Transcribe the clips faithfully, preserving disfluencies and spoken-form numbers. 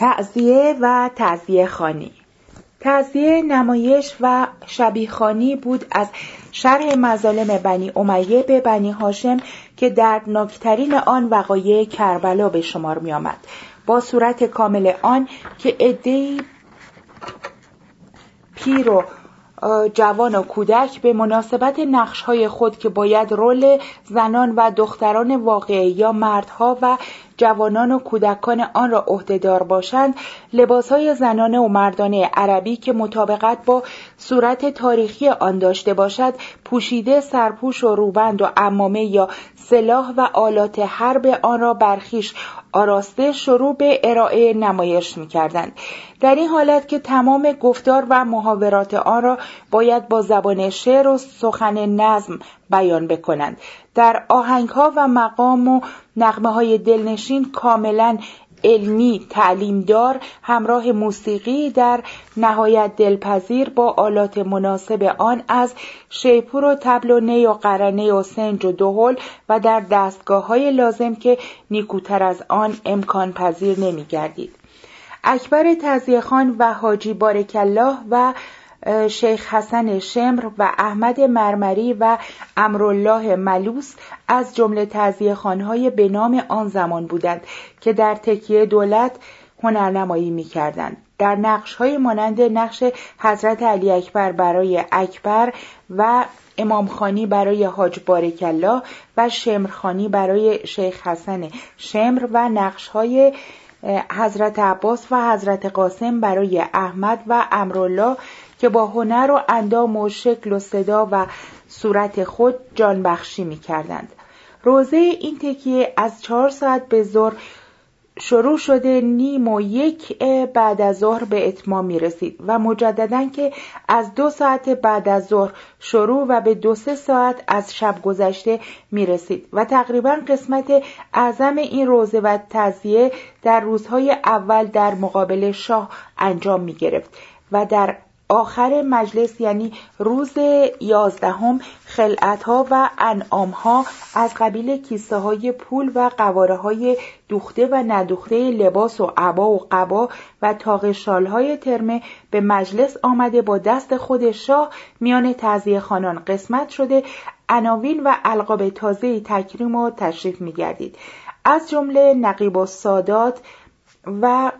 تعزیه و تعزیه خوانی. تعزیه نمایش و شبیخوانی بود از شرح مظالم بنی امیه به بنی هاشم که دردناکترین آن وقایع کربلا به شمار می آمد، با صورت کامل آن که عده‌ای پیر و جوان و کودک به مناسبت نقش‌های خود که باید رول زنان و دختران واقعی یا مردها و جوانان و کودکان آن را عهده‌دار باشند، لباسهای زنانه و مردانه عربی که مطابقت با صورت تاریخی آن داشته باشد، پوشیده سرپوش و روبند و عمامه یا سلاح و آلات حرب آن را برخیش آراسته شروع به ارائه نمایش می‌کردند. در این حالت که تمام گفتار و محاورات آن را باید با زبان شعر و سخن نظم بیان بکنند، در آهنگ‌ها و مقام و نغمه‌های دلنشین کاملاً علمی تعلیمدار همراه موسیقی در نهایت دلپذیر با آلات مناسب آن از شیپور و طبل و نی و قرنه و سنج و دهل و در دستگاه‌های لازم که نیکوتر از آن امکان پذیر نمی‌گردید. اکبر تعزیه خان و حاجی بارکالله و شیخ حسن شمر و احمد مرمری و امرالله ملوس از جمله تعزیه خانهای به نام آن زمان بودند که در تکیه دولت هنرنمایی می‌کردند. در نقش‌های مانند نقش حضرت علی اکبر برای اکبر و امامخانی برای حاج بارکالله و شمرخانی برای شیخ حسن شمر و نقش‌های حضرت عباس و حضرت قاسم برای احمد و امرالله که با هنر و اندام و شکل و صدا و صورت خود جانبخشی می کردند. روزه این تکیه از چهار ساعت به ظهر شروع شده نیم و یک بعد از ظهر به اتمام می رسید و مجدداً که از دو ساعت بعد از ظهر شروع و به دو سه ساعت از شب گذشته می رسید و تقریباً قسمت اعظم این روزه و تعزیه در روزهای اول در مقابل شاه انجام می گرفت و در آخر مجلس یعنی روز یازدهم خلعت‌ها و انعام‌ها از قبیل کیسه‌های پول و قواره‌های دوخته و ندوخته لباس و عبا و قبا و تاق شال‌های ترمه به مجلس آمده با دست خود شاه میان تعزیه خوانان قسمت شده عناوین و القاب تازه‌ای تکریم و تشریف می‌گردید، از جمله نقیب السادات و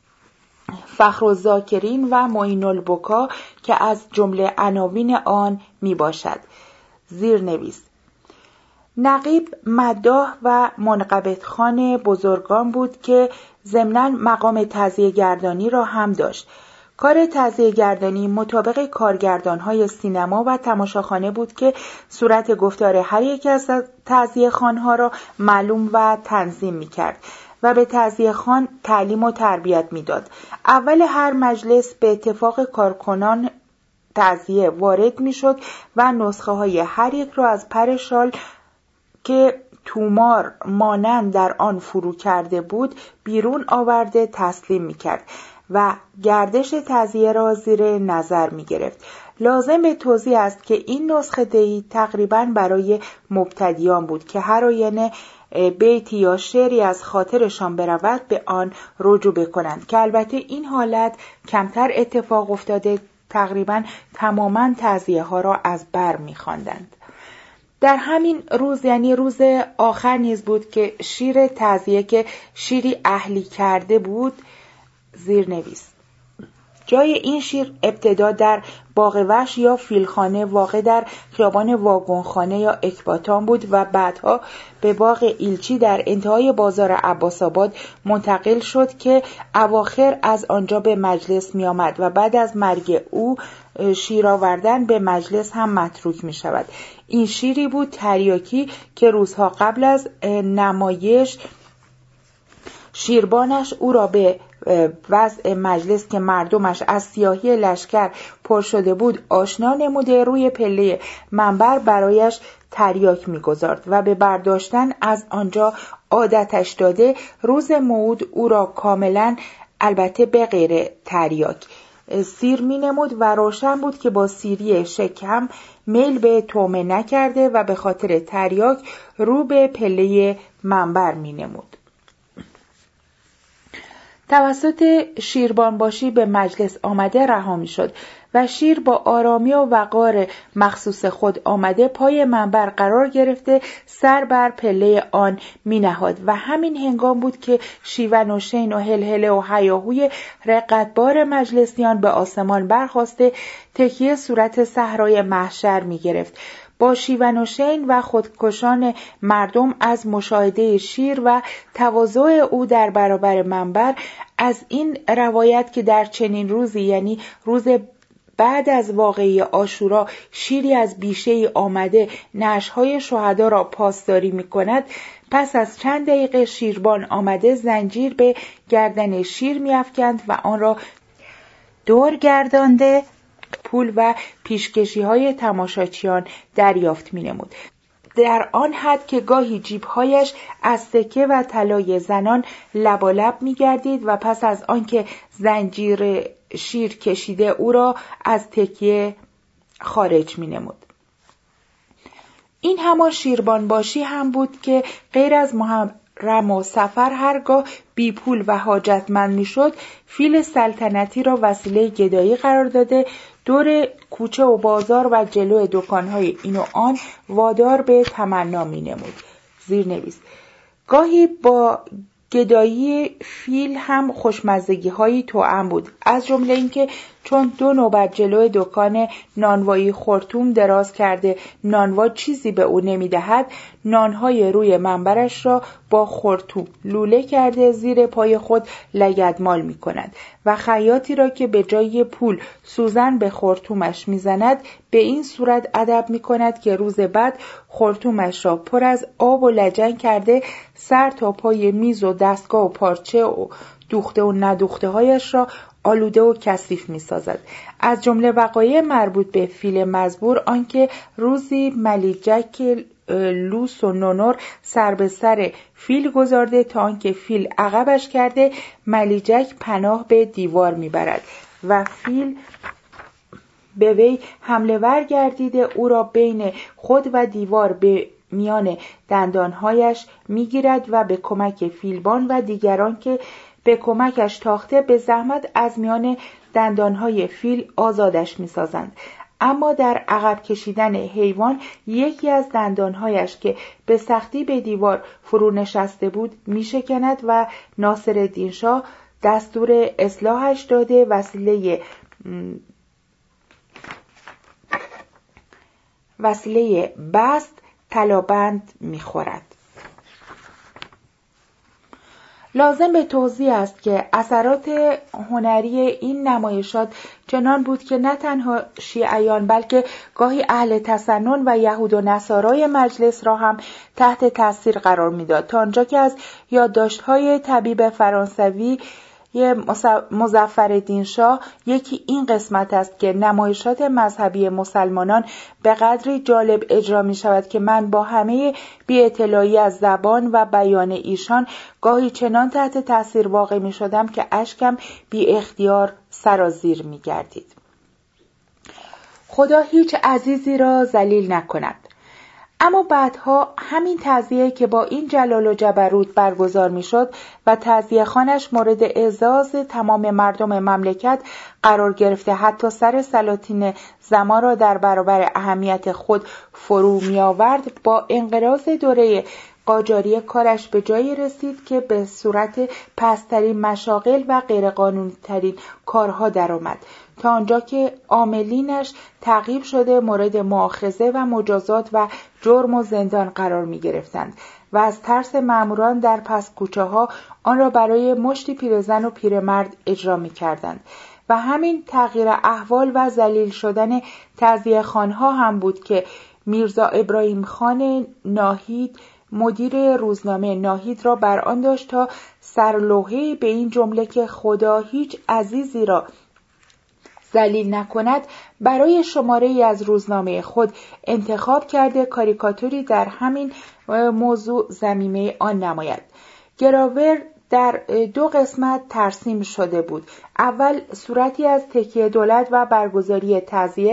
فخرالذاکرین و معین البکا که از جمله عناوین آن می باشد. زیرنویس: نقیب مداح و منقبت خان بزرگان بود که ضمناً مقام تعزیه گردانی را هم داشت. کار تعزیه گردانی مطابق کارگردان‌های سینما و تماشاخانه بود که صورت گفتار هر یک از تعزیه خوان‌ها را معلوم و تنظیم می‌کرد و به تعزیه خوان تعلیم و تربیت میداد. اول هر مجلس به اتفاق کارکنان تعزیه وارد میشد و نسخه های هر یک را از پر شال که تومار مانند در آن فرو کرده بود بیرون آورده تسلیم میکرد و گردش تعزیه را زیر نظر میگرفت. لازم به توضیح است که این نسخه دهی تقریباً برای مبتدیان بود که هر آینه بیتی یا شعری از خاطرشان برود به آن رجوع بکنند که البته این حالت کمتر اتفاق افتاده، تقریباً تماماً تعزیه ها را از بر می‌خواندند. در همین روز یعنی روز آخر نیز بود که شیر تعزیه که شیری اهلی کرده بود زیرنویس: جای این شیر ابتدا در باغ وحش یا فیلخانه واقع در خیابان واگنخانه یا اکباتان بود و بعدها به باغ ایلچی در انتهای بازار عباس‌آباد منتقل شد که اواخر از آنجا به مجلس می آمد و بعد از مرگ او شیر آوردن به مجلس هم متروک می شود. این شیری بود تریاکی که روزها قبل از نمایش شیربانش او را به وضع مجلس که مردمش از سیاهی لشکر پر شده بود آشنا نموده روی پله منبر برایش تریاک می‌گذارد و به برداشتن از آنجا عادتش داده روز موعود او را کاملا البته به غیر تریاک سیر می‌نمود و روشن بود که با سیری شکم میل به طعمه نکرده و به خاطر تریاک رو به پله منبر می‌نمود. توسط شیربانباشی به مجلس آمده رها می‌شد و شیر با آرامی و وقار مخصوص خود آمده پای منبر قرار گرفته سر بر پله آن می‌نهاد و همین هنگام بود که شیونوشین و هلهله و هیاهوی رقتبار مجلسیان به آسمان برخاسته تکیه صورت صحرای محشر می‌گرفت. با شیونوشین و خودکشان مردم از مشاهده شیر و تواضع او در برابر منبر، از این روایت که در چنین روزی، یعنی روز بعد از واقعه عاشورا، شیری از بیشه آمده نعشهای شهدا را پاسداری می کند، پس از چند دقیقه شیربان آمده زنجیر به گردن شیر می افکند و آن را دور گردانده پول و پیشکشی های تماشاچیان دریافت می نمود. در آن حد که گاهی جیبهایش از سکه و طلای زنان لبالب می گردید و پس از آنکه زنجیر شیر کشیده او را از تکیه خارج می نمود. این همان شیربانباشی هم بود که غیر از محرم و سفر هرگاه بی پول و حاجتمند می شد، فیل سلطنتی را وسیله گدایی قرار داده دور کوچه و بازار و جلو دکانهای این و آن وادار به تمنا می نمود. زیرنویس: گاهی با گدایی فیل هم خوشمزگی هایی توأم بود، از جمله اینکه چون دو نوبت جلوی دکان نانوایی خرطوم دراز کرده نانوا چیزی به او نمیدهد، نانهای روی منبرش را با خرطوم لوله کرده زیر پای خود لگدمال می کند و خیاطی را که به جای پول سوزن به خرطومش می زند به این صورت ادب می کند که روز بعد خرطومش را پر از آب و لجن کرده سر تا پای میز و دستگاه و پارچه و دوخته و ندوخته هایش را آلوده و کثیف می سازد. از جمله وقایع مربوط به فیل مزبور آنکه روزی ملیجک لوس و نونور سر به سر فیل گذارده تا آنکه فیل عقبش کرده ملیجک پناه به دیوار می برد و فیل به وی حمله ور گردیده او را بین خود و دیوار به میان دندانهایش میگیرد و به کمک فیلبان و دیگران که به کمکش تاخته به زحمت از میان دندانهای فیل آزادش میسازند. اما در عقب کشیدن حیوان یکی از دندانهایش که به سختی به دیوار فرو نشسته بود میشکند و ناصرالدین شاه دستور اصلاحش داده وسیله وسیله بست طلابند میخورد. لازم به توضیح است که اثرات هنری این نمایشات چنان بود که نه تنها شیعیان بلکه گاهی اهل تسنن و یهود و نصارای مجلس را هم تحت تاثیر قرار میداد، تا آنجا که از یادداشت‌های طبیب فرانسوی مظفرالدین شاه یکی این قسمت است که نمایشات مذهبی مسلمانان به قدری جالب اجرا می شود که من با همه بی اطلاعی از زبان و بیان ایشان گاهی چنان تحت تاثیر واقع می شدم که اشکم بی اختیار سرازیر می گردید. خدا هیچ عزیزی را ذلیل نکند. اما بعدها همین تعزیه که با این جلال و جبروت برگزار میشد و تعزیه خانش مورد اعزاز تمام مردم مملکت قرار گرفته حتی سر سلاطین زمان را در برابر اهمیت خود فرو می آورد، با انقراض دوره قاجاری کارش به جایی رسید که به صورت پست‌ترین مشاغل و غیرقانونی ترین کارها درآمد، تا آنجا که عاملینش تعقیب شده مورد مؤاخذه و مجازات و جرم و زندان قرار می گرفتند و از ترس ماموران در پس کوچه ها آن را برای مشتی پیرزن و پیرمرد اجرا می کردند. و همین تغییر احوال و ذلیل شدن تعزیه خانها هم بود که میرزا ابراهیم خان ناهید مدیر روزنامه ناهید را بر آن داشت تا سرلوحه‌ای به این جمله که خدا هیچ عزیزی را ذلیل نکند برای شماره ای از روزنامه خود انتخاب کرده کاریکاتوری در همین موضوع ضمیمه آن نماید. گراور در دو قسمت ترسیم شده بود. اول صورتی از تکیه دولت و برگزاری تعزیه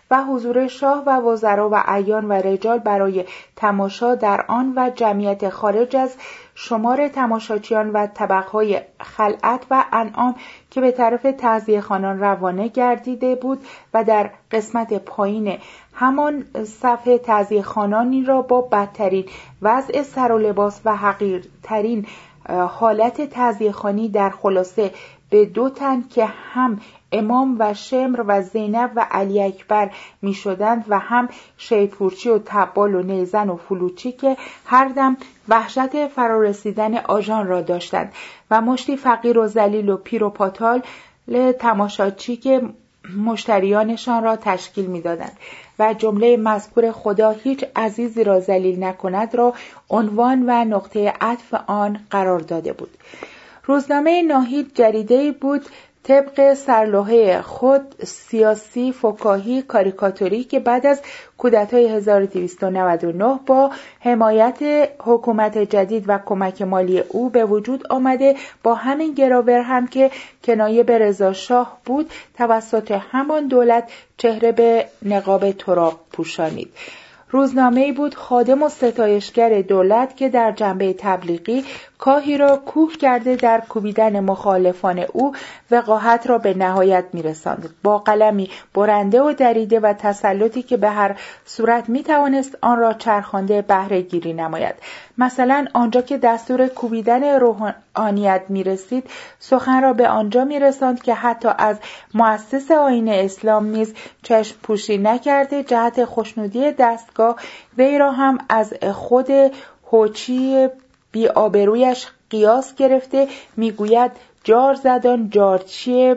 و حضور شاه و وزرا و اعیان و رجال برای تماشا در آن و جمعیت خارج از شمار تماشاچیان و طبقهای خلعت و انعام که به طرف تعزیه‌خوانان روانه گردیده بود و در قسمت پایین همان صف تعزیه‌خوانانی را با بدترین وضع سر و لباس و حقیرترین حالت تعزیه‌خوانی در خلاصه به دو تن که هم امام و شمر و زینب و علی اکبر می شدند و هم شیپورچی و تبال و نیزن و فلوچی که هر دم وحشت فرارسیدن آژان را داشتند و مشتی فقیر و ذلیل و پیر و پاتال تماشاچی که مشتریانشان را تشکیل می دادند و جمله مذکور خدا هیچ عزیزی را ذلیل نکند را عنوان و نقطه عطف آن قرار داده بود. روزنامه ناهید جریده‌ای بود طبق سرلوحه خود سیاسی، فکاهی، کاریکاتوری که بعد از کودتای هزار و دویست و نود و نه با حمایت حکومت جدید و کمک مالی او به وجود آمده با همین گراور هم که کنایه به رضا شاه بود توسط همان دولت چهره به نقاب تراب پوشانید. روزنامه‌ای بود خادم و ستایشگر دولت که در جنبه تبلیغی کاهی را کوه کرده در کوبیدن مخالفان او وقاحت را به نهایت می‌رساند. با قلمی برنده و دریده و تسلطی که به هر صورت می‌توانست آن را چرخانده بهره گیری نماید. مثلا آنجا که دستور کوبیدن روحانیت می‌رسید سخن را به آنجا می‌رساند که حتی از مؤسس آیین اسلام نیز چشم پوشی نکرده جهت خوشنودی دستگاه وی را هم از خود هوچی بی آبرویش قیاس گرفته میگوید جار زدان جارچی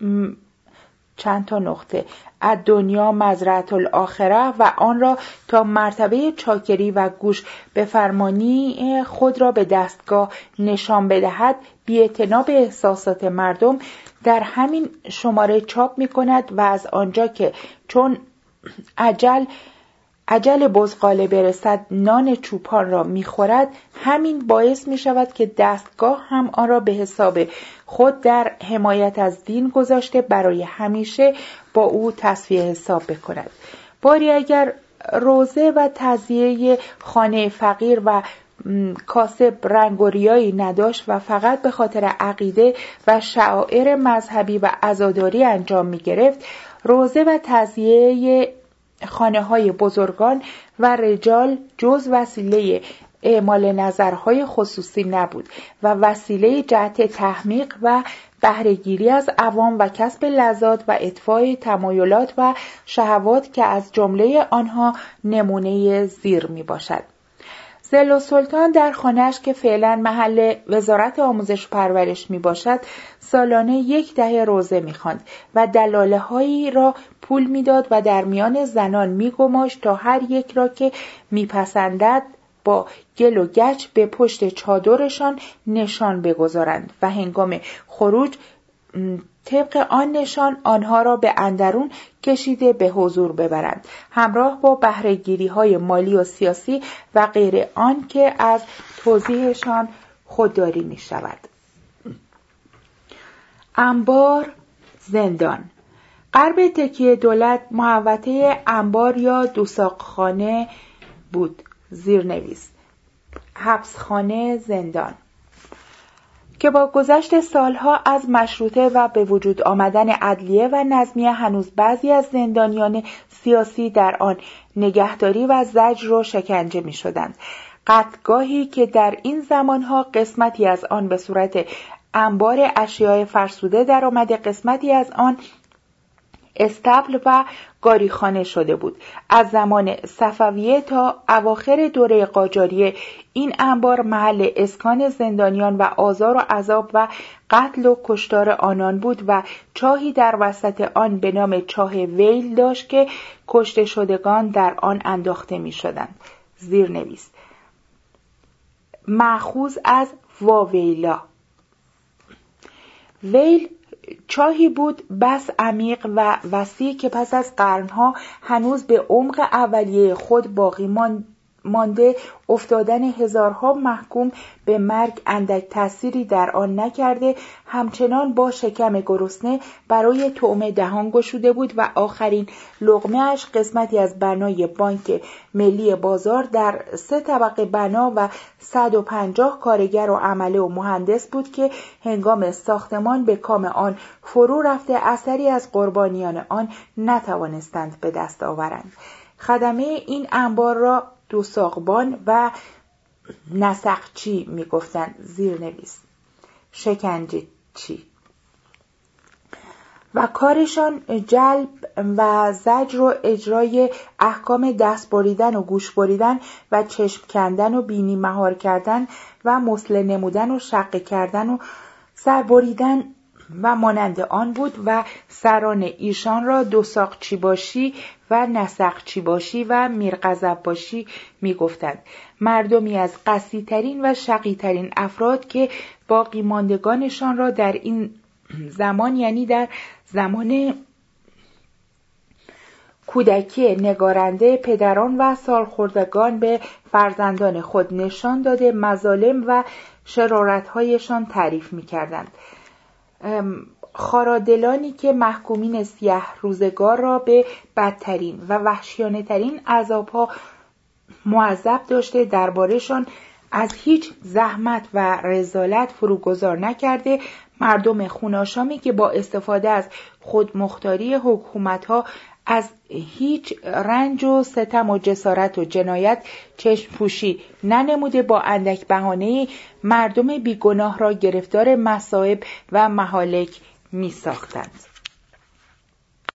چند تا نقطه از دنیا مزرعة الاخره و آن را تا مرتبه چاکری و گوش به فرمانی خود را به دستگاه نشان بدهد بی‌اعتنا به احساسات مردم در همین شماره چاپ می کند و از آنجا که چون عجل عجل بزغاله برسد نان چوپان را می‌خورد همین باعث می‌شود که دستگاه هم آن را به حساب خود در حمایت از دین گذاشته برای همیشه با او تصفیه حساب بکند. باری اگر روزه و تعزیه خانه فقیر و کاسب رنگ و ریایی نداشت و فقط به خاطر عقیده و شعائر مذهبی و عزاداری انجام می‌گرفت، روزه و تعزیه خانه های بزرگان و رجال جز وسیله اعمال نظرهای خصوصی نبود و وسیله جهت تحمیق و بهره‌گیری از عوام و کسب لذات و اطفای تمایلات و شهوات که از جمله آنها نمونه زیر می باشد. ضل سلطان در خانه‌اش که فعلا محل وزارت آموزش و پرورش می باشد سالانه یک دهه روزه می خواند و دلاله هایی را پول می داد و در میان زنان می گماشت تا هر یک را که می پسندد با گل و گچ به پشت چادرشان نشان بگذارند و هنگام خروج طبق آن نشان آنها را به اندرون کشیده به حضور ببرند همراه با بهره‌گیری های مالی و سیاسی و غیر آن که از توضیحشان خودداری می شود. انبار، زندان. غرب تکیه دولت محوطه انبار یا دوساقخانه بود. زیرنویس حبسخانه، زندان که با گذشت سالها از مشروطه و به وجود آمدن عدلیه و نظمیه هنوز بعضی از زندانیان سیاسی در آن نگهداری و زجر و شکنجه می شدند. قتلگاهی که در این زمانها قسمتی از آن به صورت انبار اشیاء فرسوده در آمده، قسمتی از آن استبل و گاریخانه شده بود. از زمان صفویه تا اواخر دوره قاجاریه این انبار محل اسکان زندانیان و آزار و عذاب و قتل و کشتار آنان بود و چاهی در وسط آن به نام چاه ویل داشت که کشته شدگان در آن انداخته می شدند. زیرنویس مأخوذ از واویلا. ویل چاهی بود بس عمیق و وسیع که پس از قرنها هنوز به عمق اولیه خود باقی مانده افتادن هزارها محکوم به مرگ اندک تأثیری در آن نکرده، همچنان با شکم گرسنه برای طعمه دهان گشوده بود و آخرین لقمه اش قسمتی از بنای بانک ملی بازار در سه طبقه بنا و صد و پنجاه کارگر و عمله و مهندس بود که هنگام ساختمان به کام آن فرو رفته اثری از قربانیان آن نتوانستند به دست آورند. خدمه این انبار را دوساقبان و نسخچی می گفتند. زیرنویس: شکنجه چی و کارشان جلب و زجر و اجرای احکام دست بریدن و گوش بریدن و چشم کندن و بینی مهار کردن و مسله نمودن و شقه کردن و سر بریدن و مانند آن بود و سران ایشان را دوساقچی باشی و نسخچی باشی و میرغضب باشی می گفتند. مردمی از قصی‌ترین و شقی‌ترین افراد که باقی ماندگانشان را در این زمان، یعنی در زمان کودکی نگارنده، پدران و سالخوردگان به فرزندان خود نشان داده مظالم و شرارت‌هایشان تعریف می‌کردند. خارادلانی که محکومین سیاه روزگار را به بدترین و وحشیانه ترین عذاب‌ها معذب داشته، دربارشان از هیچ زحمت و رذالت فروگذار نکرده، مردم خوناشامی که با استفاده از خودمختاری حکومت‌ها از هیچ رنج و ستم و جسارت و جنایت چشم پوشی ننموده، با اندک بهانه مردم بیگناه را گرفتار مصائب و مهالک می ساختند.